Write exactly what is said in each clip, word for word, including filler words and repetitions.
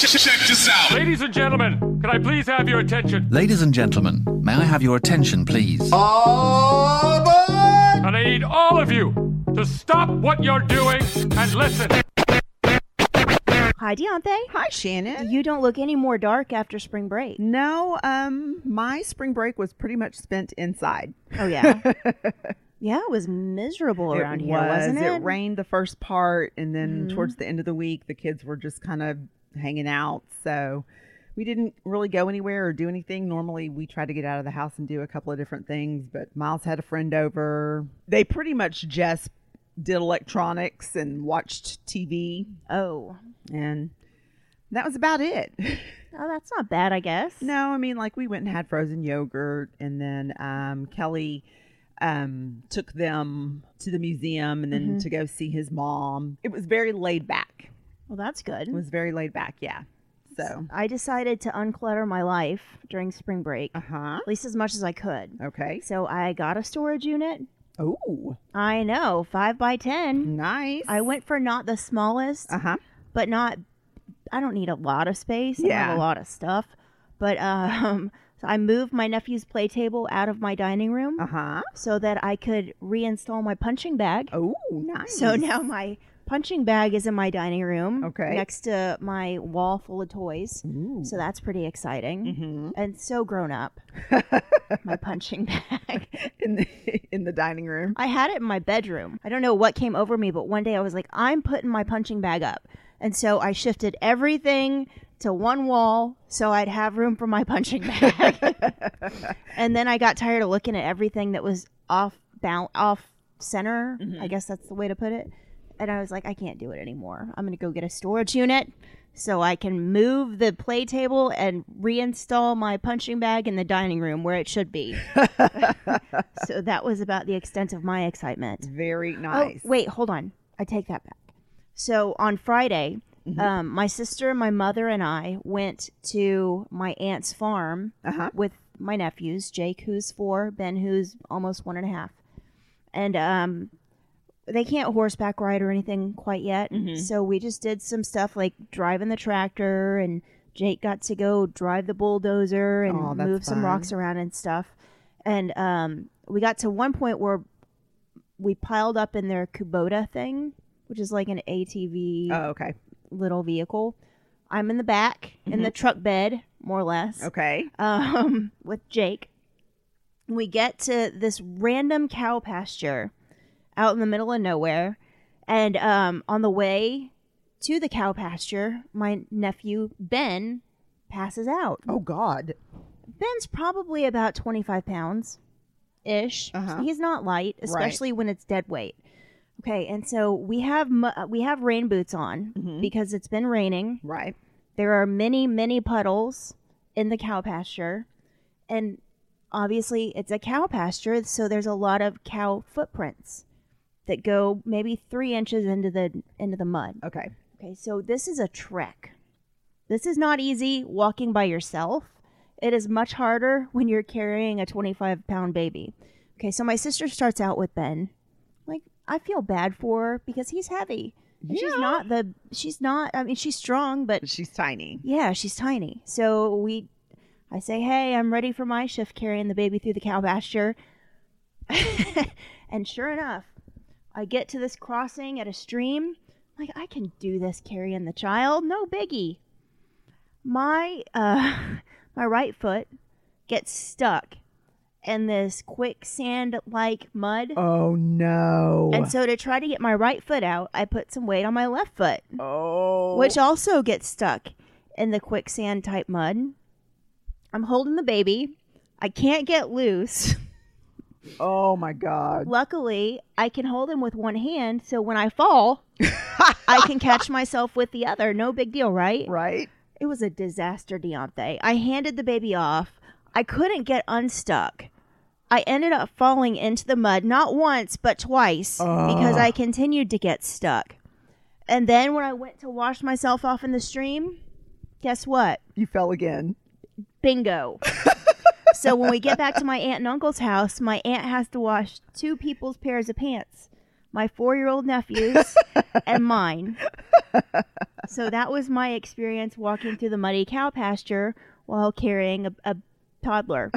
Check this out. Ladies and gentlemen, can I please have your attention? Ladies and gentlemen, may I have your attention, please? Oh, boy! And I need all of you to stop what you're doing and listen. Hi, Deontay. Hi, Shannon. You don't look any more dark after spring break. No, um, my spring break was pretty much spent inside. Oh, yeah? Yeah, it was miserable around it here, was. wasn't it? It rained the first part, and then Mm-hmm. towards the end of the week, the kids were just kind of hanging out. So we didn't really go anywhere or do anything. Normally, we try to get out of the house and do a couple of different things, but Miles had a friend over. They pretty much just did electronics and watched T V, Oh. and that was about it. Oh, that's not bad, I guess. No, I mean, like we went and had frozen yogurt, and then um, Kelly um, took them to the museum and then Mm-hmm. to go see his mom. It was very laid back. Well, that's good. It was very laid back, yeah. So, I decided to unclutter my life during spring break, uh huh. at least as much as I could. Okay. So I got a storage unit. Oh, I know, five by ten. nice. I went for not the smallest, Uh huh. but not, I don't need a lot of space. I don't have Yeah. a lot of stuff. But um, so I moved my nephew's play table out of my dining room Uh huh. so that I could reinstall my punching bag. Oh, nice. So now my punching bag is in my dining room, Okay. next to my wall full of toys. Ooh. So that's pretty exciting Mm-hmm. and so grown up. My punching bag. in the in the dining room. I had it in my bedroom. I don't know what came over me, but one day I was like, I'm putting my punching bag up. And so I shifted everything to one wall so I'd have room for my punching bag. And then I got tired of looking at everything that was off bound, off center. Mm-hmm. I guess that's the way to put it. And I was like, I can't do it anymore. I'm going to go get a storage unit so I can move the play table and reinstall my punching bag in the dining room where it should be. So that was about the extent of my excitement. Very nice. Oh, wait, hold on. I take that back. So on Friday, Mm-hmm. um, my sister, my mother, and I went to my aunt's farm Uh-huh. with my nephews, Jake, who's four, Ben, who's almost one and a half. And um, they can't horseback ride or anything quite yet. Mm-hmm. So we just did some stuff like driving the tractor, and Jake got to go drive the bulldozer and Oh, that's move some fun. rocks around and stuff. And um, we got to one point where we piled up in their Kubota thing, which is like an A T V Oh, okay. little vehicle. I'm in the back, in the truck bed, more or less, Mm-hmm. Okay. um, with Jake. We get to this random cow pasture out in the middle of nowhere. And um, on the way to the cow pasture, my nephew, Ben, passes out. Oh, God. Ben's probably about twenty-five pounds ish. Uh-huh. He's not light, especially when it's dead weight. Okay, and so we have mu- we have rain boots on Mhm. because it's been raining. Right. There are many, many puddles in the cow pasture, and obviously it's a cow pasture, so there's a lot of cow footprints that go maybe three inches into the into the mud. Okay. Okay, so this is a trek. This is not easy walking by yourself. It is much harder when you're carrying a twenty-five pound baby. Okay, so my sister starts out with Ben. Like, I feel bad for her because he's heavy. And She's Yeah. not the, she's not, I mean, she's strong, but She's tiny. yeah, she's tiny. So we, I say, hey, I'm ready for my shift carrying the baby through the cow pasture. And sure enough, I get to this crossing at a stream. Like, I can do this carrying the child. No biggie. My, uh, my right foot gets stuck in this quicksand-like mud. Oh, no. And so to try to get my right foot out, I put some weight on my left foot, oh. which also gets stuck in the quicksand type mud. I'm holding the baby. I can't get loose. Oh, my God. Luckily, I can hold him with one hand, so when I fall, I can catch myself with the other. No big deal, right? Right? It was a disaster, Deontay. I handed the baby off. I couldn't get unstuck. I ended up falling into the mud, not once, but twice, because I continued to get stuck. And then when I went to wash myself off in the stream, guess what? You fell again. Bingo. So when we get back to my aunt and uncle's house, my aunt has to wash two people's pairs of pants my four-year-old nephews, and mine. So that was my experience walking through the muddy cow pasture while carrying a, a toddler.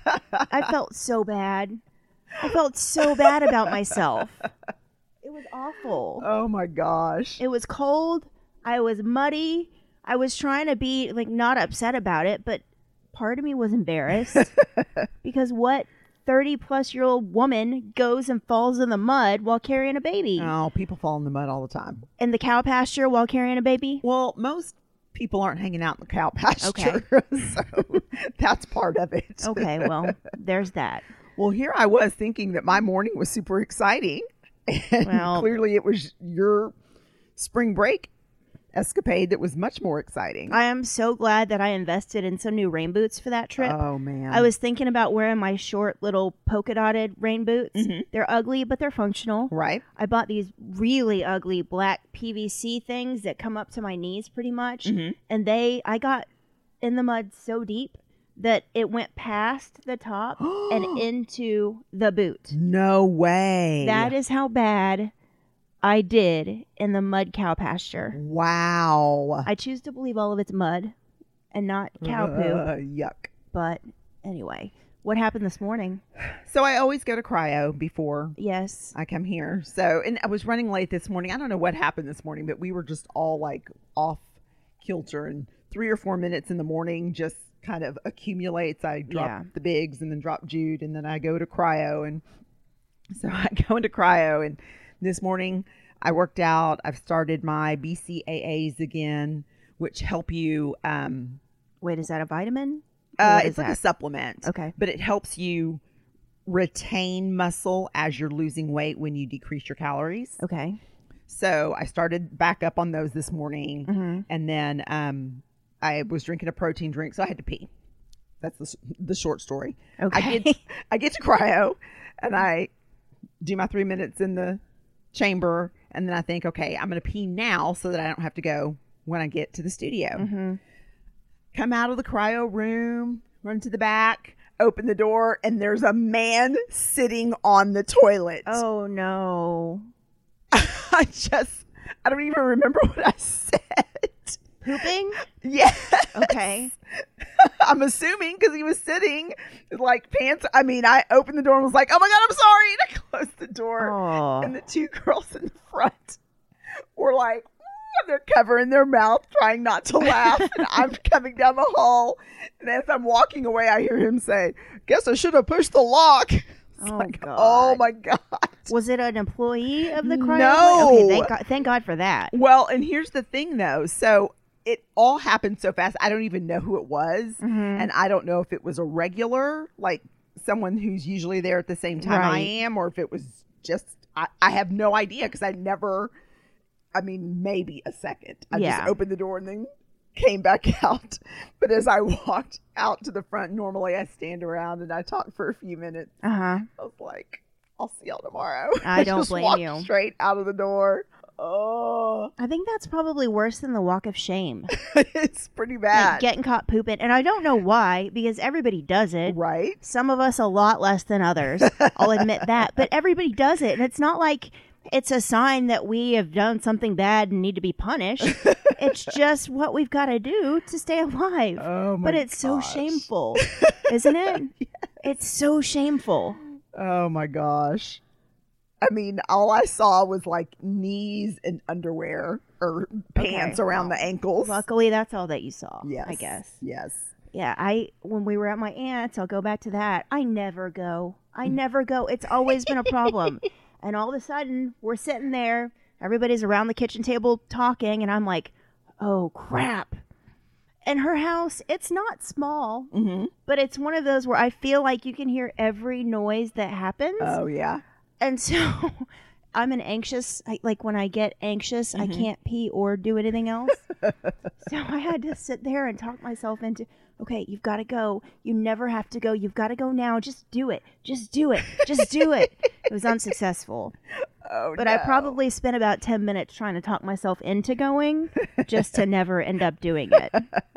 I felt so bad. I felt so bad about myself. It was awful. Oh my gosh. It was cold. I was muddy. I was trying to be like not upset about it, but part of me was embarrassed because what thirty plus year old woman goes and falls in the mud while carrying a baby? Oh, people fall in the mud all the time. In the cow pasture while carrying a baby? Well, most people aren't hanging out in the cow pasture. Okay. So that's part of it. Okay, well, there's that. Well, here I was thinking that my morning was super exciting. And Well- clearly it was your spring break escapade that was much more exciting. I am so glad that I invested in some new rain boots for that trip. Oh, man. I was thinking about wearing my short little polka dotted rain boots. Mm-hmm. They're ugly, but they're functional. Right. I bought these really ugly black P V C things that come up to my knees pretty much. Mm-hmm. And they, I got in the mud so deep that it went past the top and into the boot. No way. That is how bad I did in the mud cow pasture. Wow. I choose to believe all of it's mud and not cow Uh, poo. yuck. But anyway, what happened this morning? So I always go to cryo before Yes. I come here. So, and I was running late this morning. I don't know what happened this morning, but we were just all like off kilter, and three or four minutes in the morning just kind of accumulates. I drop Yeah. the bigs and then drop Jude, and then I go to cryo. And so I go into cryo, and this morning I worked out. I've started my B C A As again, which help you, um, Wait, is that a vitamin? Or uh, what it's is like a that? supplement. Okay. But it helps you retain muscle as you're losing weight when you decrease your calories. Okay. So I started back up on those this morning, Mm-hmm. and then um, I was drinking a protein drink, so I had to pee. That's the, s- the short story. Okay. I get I get to cryo, and I do my three minutes in the chamber, and then I think, okay, I'm going to pee now so that I don't have to go when I get to the studio. Mm-hmm. Come out of the cryo room, run to the back, open the door, and there's a man sitting on the toilet. Oh no. I just, I don't even remember what I said. Pooping? Yeah. Okay. I'm assuming because he was sitting like pants. I mean, I opened the door and was like, oh my God, I'm sorry. And I closed the door. Oh. And the two girls in the front were like, "Mm," they're covering their mouth, trying not to laugh. And I'm coming down the hall. And as I'm walking away, I hear him say, guess I should have pushed the lock. It's Oh, like, God. oh my God. Was it an employee of the cryo? No. Okay, thank God, thank God for that. Well, and here's the thing though. So it all happened so fast. I don't even know who it was. Mm-hmm. And I don't know if it was a regular, like someone who's usually there at the same time I Right. am, or if it was just, I, I have no idea because I never, I mean, maybe a second. I Yeah. just opened the door and then came back out. But as I walked out to the front, normally I stand around and I talk for a few minutes. Uh-huh. I was like, I'll see y'all tomorrow. I don't just blame walked you. straight out of the door. Oh, I think that's probably worse than the walk of shame. it's pretty bad. Like getting caught pooping. And I don't know why, because everybody does it. Right? Some of us a lot less than others. I'll admit that. But everybody does it. And it's not like it's a sign that we have done something bad and need to be punished. It's just what we've got to do to stay alive. Oh my but it's so gosh. shameful, isn't it? It's so shameful. Oh my gosh. I mean, all I saw was like knees and underwear or pants Okay, around well, the ankles. Luckily, that's all that you saw. Yes. I guess. Yes. Yeah, I when we were at my aunt's, I'll go back to that. I never go. I never go. It's always been a problem. And all of a sudden, we're sitting there, everybody's around the kitchen table talking, and I'm like, "Oh crap." And her house, it's not small, Mm-hmm. but it's one of those where I feel like you can hear every noise that happens. Oh yeah. And so I'm an anxious, I, like when I get anxious, I can't pee or do anything else. So I had to sit there and talk myself into, okay, you've got to go. You never have to go. You've got to go now. Just do it. Just do it. Just do it. It was unsuccessful. Oh But no. I probably spent about ten minutes trying to talk myself into going just to never end up doing it.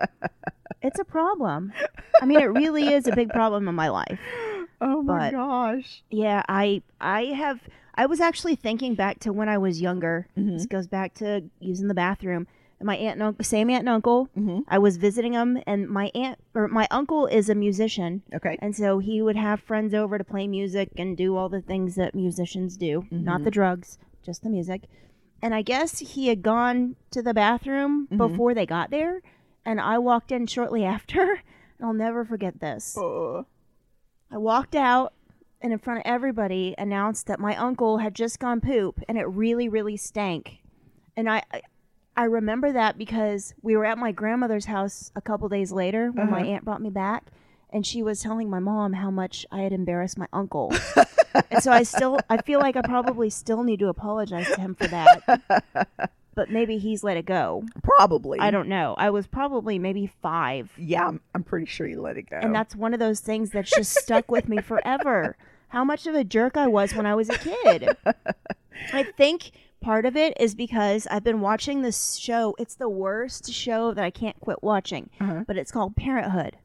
It's a problem. I mean, it really is a big problem in my life. Oh my but- gosh. Yeah, I I have I was actually thinking back to when I was younger. Mm-hmm. This goes back to using the bathroom. And my aunt and uncle, same aunt and uncle, Mm-hmm. I was visiting them, and my aunt or my uncle is a musician. Okay. And so he would have friends over to play music and do all the things that musicians do, Mm-hmm. not the drugs, just the music. And I guess he had gone to the bathroom Mm-hmm. before they got there, and I walked in shortly after. And I'll never forget this. Uh, I walked out and in front of everybody announced that my uncle had just gone poop, and it really, really stank. And I, I, I remember that because we were at my grandmother's house a couple days later when my Uh-huh. aunt brought me back, and she was telling my mom how much I had embarrassed my uncle. And so I still, I feel like I probably still need to apologize to him for that. But maybe he's let it go. probably. I don't know. I was probably maybe five. Yeah, I'm, I'm pretty sure you let it go. And that's one of those things that's just stuck with me forever. How much of a jerk I was when I was a kid. I think part of it is because I've been watching this show. It's the worst show that I can't quit watching, Uh-huh. but it's called Parenthood.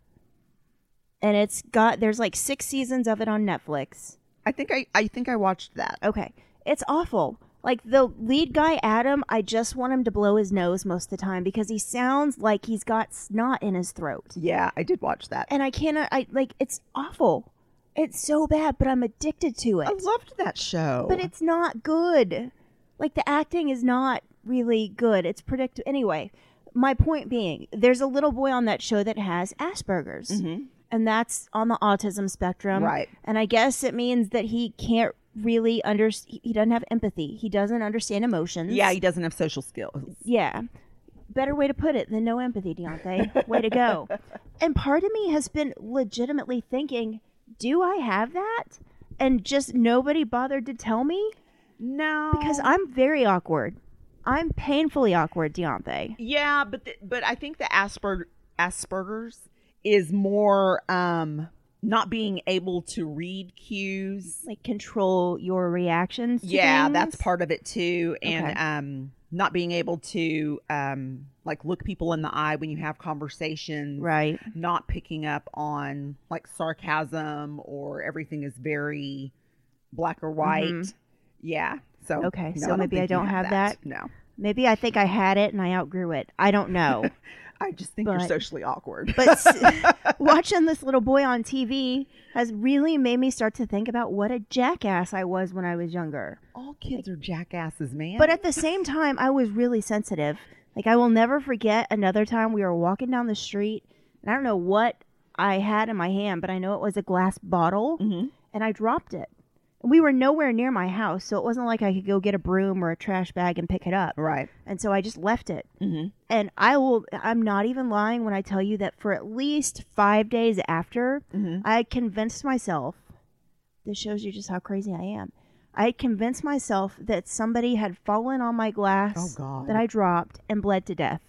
And it's got, there's like six seasons of it on Netflix. I think I, I think I watched that. Okay. It's awful. Like the lead guy, Adam, I just want him to blow his nose most of the time because he sounds like he's got snot in his throat. Yeah, I did watch that. And I cannot, I like, it's awful. It's so bad, but I'm addicted to it. I loved that show. But it's not good. Like the acting is not really good. It's predictable. Anyway, my point being, there's a little boy on that show that has Asperger's. Mhm. And that's on the autism spectrum. Right. And I guess it means that he can't really under he doesn't have empathy. He doesn't understand emotions. Yeah, he doesn't have social skills. Yeah. Better way to put it than no empathy, Deontay. Way to go. And part of me has been legitimately thinking, do I have that? And just nobody bothered to tell me? No. Because I'm very awkward. I'm painfully awkward, Deontay. Yeah, but the, but I think the Asperger Asperger's is more um not being able to read cues. Like control your reactions to Yeah, things? that's part of it too, and Okay. um not being able to um like look people in the eye when you have conversations. Right. Not picking up on like sarcasm or everything is very black or white. Mhm. Yeah. So Okay, no, so don't maybe think I you don't have that. No. Maybe I think I had it and I outgrew it. I don't know. I just think you're But- socially awkward. But s- watching this little boy on T V has really made me start to think about what a jackass I was when I was younger. All kids are jackasses, man. But at the same time, I was really sensitive. Like, I will never forget another time we were walking down the street, and I don't know what I had in my hand, but I know it was a glass bottle, Mhm. and I dropped it. And we were nowhere near my house, so it wasn't like I could go get a broom or a trash bag and pick it up. Right. And so I just left it. Mm-hmm. And I will, I'm not even lying when I tell you that for at least five days after, Mhm. I convinced myself, this shows you just how crazy I am. I convinced myself that somebody had fallen on my glass Oh, God. that I dropped and bled to death.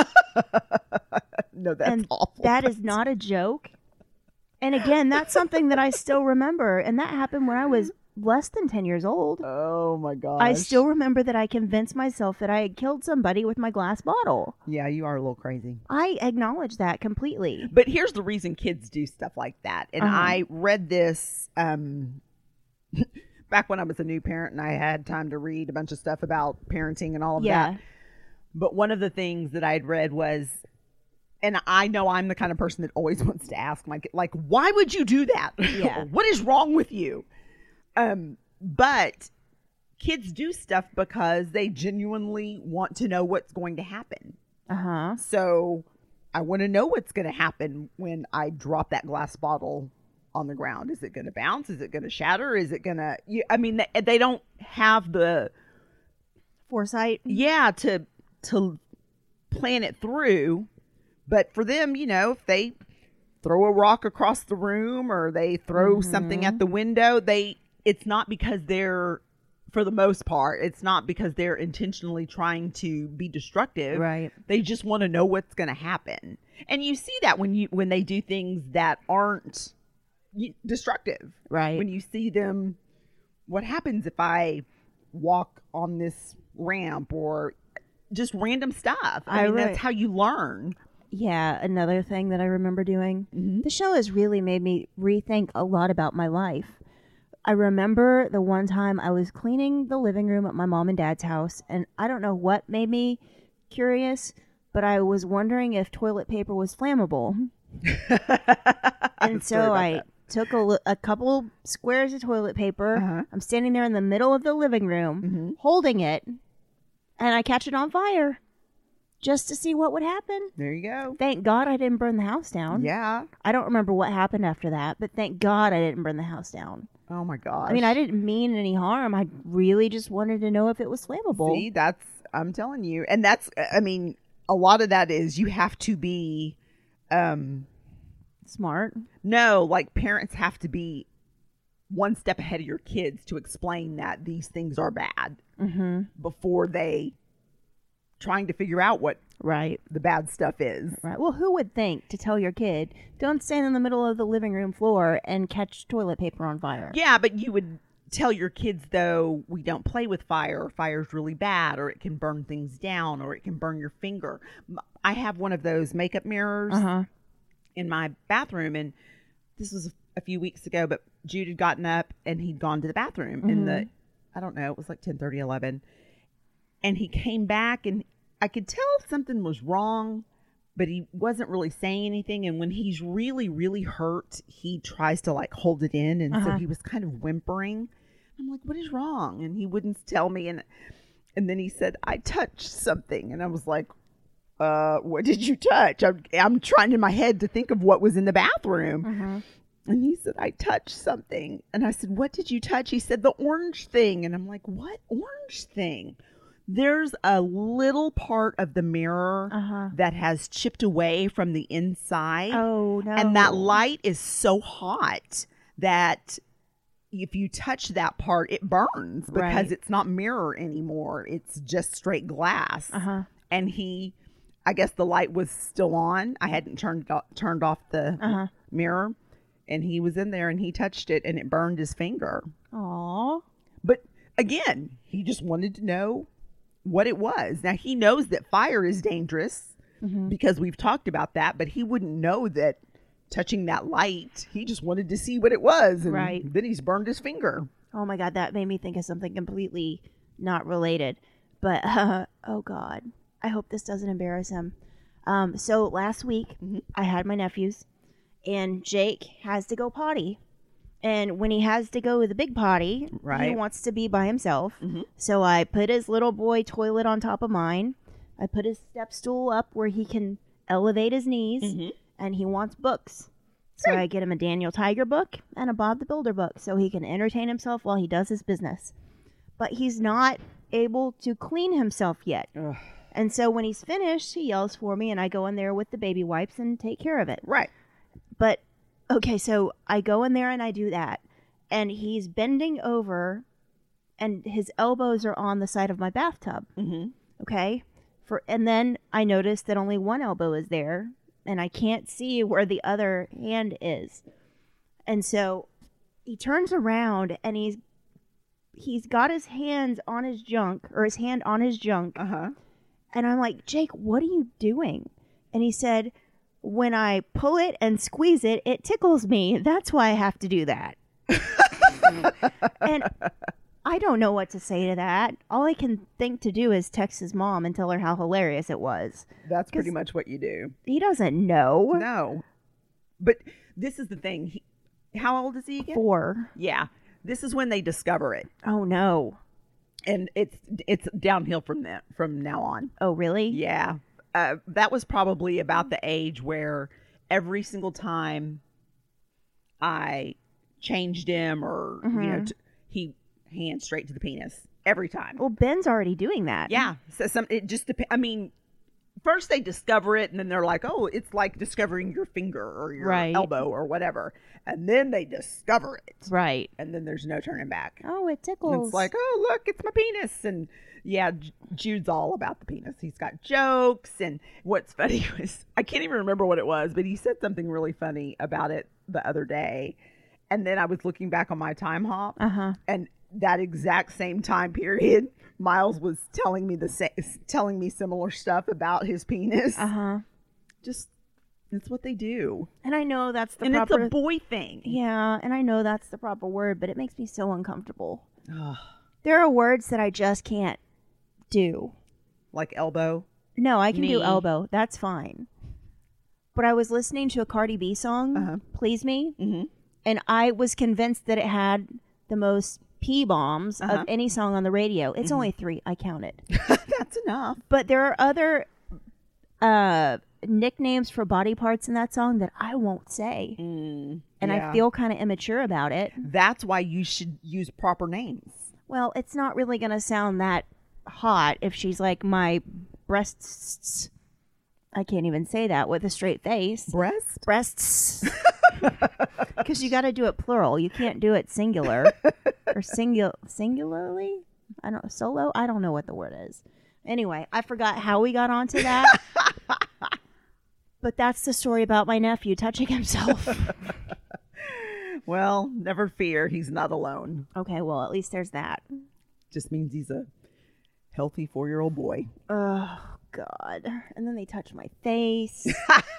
No, that's and awful. that is not a joke. And again, that's something that I still remember. And that happened when I was less than ten years old. Oh my gosh. I still remember that I convinced myself that I had killed somebody with my glass bottle. Yeah, you are a little crazy. I acknowledge that completely. But here's the reason kids do stuff like that. And Uh-huh. I read this um back when I was a new parent and I had time to read a bunch of stuff about parenting and all of Yeah. that. But one of the things that I'd read was, and I know I'm the kind of person that always wants to ask my kid, like, why would you do that? Yeah. What is wrong with you? Um, but kids do stuff because they genuinely want to know what's going to happen. Uh-huh. So I want to know what's going to happen when I drop that glass bottle on the ground. Is it going to bounce? Is it going to shatter? Is it going to, I mean, they, they don't have the, Foresight. yeah, to, to plan it through. But for them, you know, if they throw a rock across the room or they throw Mm-hmm. something at the window, they, it's not because they're, for the most part, it's not because they're intentionally trying to be destructive. Right. They just want to know what's going to happen. And you see that when you when they do things that aren't y- destructive. Right. When you see them, what happens if I walk on this ramp or just random stuff? I, I mean, re- that's how you learn. Yeah, another thing that I remember doing. Mhm. The show has really made me rethink a lot about my life. I remember the one time I was cleaning the living room at my mom and dad's house, and I don't know what made me curious, but I was wondering if toilet paper was flammable. And so I that. took a, li- a couple squares of toilet paper. Uh-huh. I'm standing there in the middle of the living room, Mm-hmm. holding it, and I catch it on fire just to see what would happen. There you go. Thank God I didn't burn the house down. Yeah. I don't remember what happened after that, but thank God I didn't burn the house down. Oh my gosh. I mean, I didn't mean any harm. I really just wanted to know if it was flammable. See, that's, I'm telling you. And that's, I mean, a lot of that is you have to be, um, Smart. no, like parents have to be one step ahead of your kids to explain that these things are bad Mm-hmm. before they trying to figure out what Right. the bad stuff is. Right. Well, who would think to tell your kid, don't stand in the middle of the living room floor and catch toilet paper on fire? Yeah, but you would tell your kids, though, we don't play with fire, or fire's really bad, or it can burn things down, or it can burn your finger. M- I have one of those makeup mirrors Uh-huh. in my bathroom, and this was a few weeks ago, but Jude had gotten up and he'd gone to the bathroom in the, I don't know, it was like ten thirty, eleven, and he came back, and I could tell something was wrong, but he wasn't really saying anything. And when he's really, really hurt, he tries to like hold it in. And so Uh-huh. he was kind of whimpering. I'm like, what is wrong? And he wouldn't tell me. And and then he said, I touched something. And I was like, uh, what did you touch? I'm, I'm trying in my head to think of what was in the bathroom. Mm-hmm. And he said, I touched something. And I said, what did you touch? He said, the orange thing. And I'm like, what orange thing? There's a little part of the mirror Uh-huh. that has chipped away from the inside. Oh, no. And that light is so hot that if you touch that part, it burns because Right. it's not mirror anymore. It's just straight glass. Uh-huh. And he, I guess the light was still on. I hadn't turned o- turned off the Uh-huh. mirror. And he was in there and he touched it and it burned his finger. Aw. But again, he just wanted to know what it was. Now, he knows that fire is dangerous Mm-hmm. because we've talked about that, but he wouldn't know that touching that light, he just wanted to see what it was. And Right. then he's burned his finger. Oh, my God. That made me think of something completely not related. But, uh, oh, God. I hope this doesn't embarrass him. Um, so last week, Mhm. I had my nephews, and Jake has to go potty. And when he has to go to the big potty, he Right. wants to be by himself. Mhm. So I put his little boy toilet on top of mine. I put his step stool up where he can elevate his knees, Mhm. and he wants books. So I get him a Daniel Tiger book and a Bob the Builder book so he can entertain himself while he does his business. But he's not able to clean himself yet. Ugh. And so when he's finished, he yells for me, and I go in there with the baby wipes and take care of it. Right. But, okay, so I go in there and I do that. And he's bending over, and his elbows are on the side of my bathtub. Mm-hmm. Okay? For And then I notice that only one elbow is there, and I can't see where the other hand is. And so he turns around, and he's he's got his hands on his junk, or his hand on his junk. Uh-huh. And I'm like, Jake, what are you doing? And he said, when I pull it and squeeze it, it tickles me. That's why I have to do that. And I don't know what to say to that. All I can think to do is text his mom and tell her how hilarious it was. That's pretty 'Cause- much what you do. He doesn't know. No. But this is the thing. He, how old is he again? Four. Yeah. This is when they discover it. Oh, no. And it's it's downhill from that from now on. Oh, really? Yeah. Uh, that was probably about the age where every single time I changed him or, you know, t- he hand straight to the penis every time. Well, Ben's already doing that. Yeah. So some, it just depends. I mean, first they discover it and then they're like, oh, it's like discovering your finger or your Right. elbow or whatever. And then they discover it. Right. And then there's no turning back. Oh, it And tickles. it's like, oh, look, it's my penis. And yeah, J- Jude's all about the penis. He's got jokes. And what's funny was, I can't even remember what it was, but he said something really funny about it the other day. And then I was looking back on my time hop. Uh-huh. And that exact same time period, Miles was telling me the sa- telling me similar stuff about his penis. Uh-huh. Just It's what they do. And I know that's the and proper... it's a boy thing. Yeah, and I know that's the proper word, but it makes me so uncomfortable. Ugh. There are words that I just can't do. Like elbow? No, I can Knee. do elbow. That's fine. But I was listening to a Cardi B song, Uh-huh. Please Me, Mm-hmm. and I was convinced that it had the most P-bombs Uh-huh. of any song on the radio. It's mm-hmm. only three. I counted. That's enough. But there are other uh, nicknames for body parts in that song that I won't say. Mm, and yeah. I feel kind of immature about it. That's why you should use proper names. Well, it's not really going to sound that hot if she's like my breasts. I can't even say that with a straight face. Breast? Breasts. Because you got to do it plural. You can't do it singular. Or singu- singularly? I don't solo? I don't know what the word is. Anyway, I forgot how we got onto that. But that's the story about my nephew touching himself. Well, never fear. He's not alone. Okay, well, at least there's that. Just means he's a healthy four-year-old boy. Oh, God. And then they touch my face. See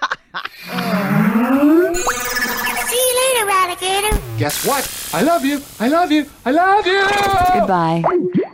you later, alligator. Guess what? I love you. I love you. I love you. Goodbye.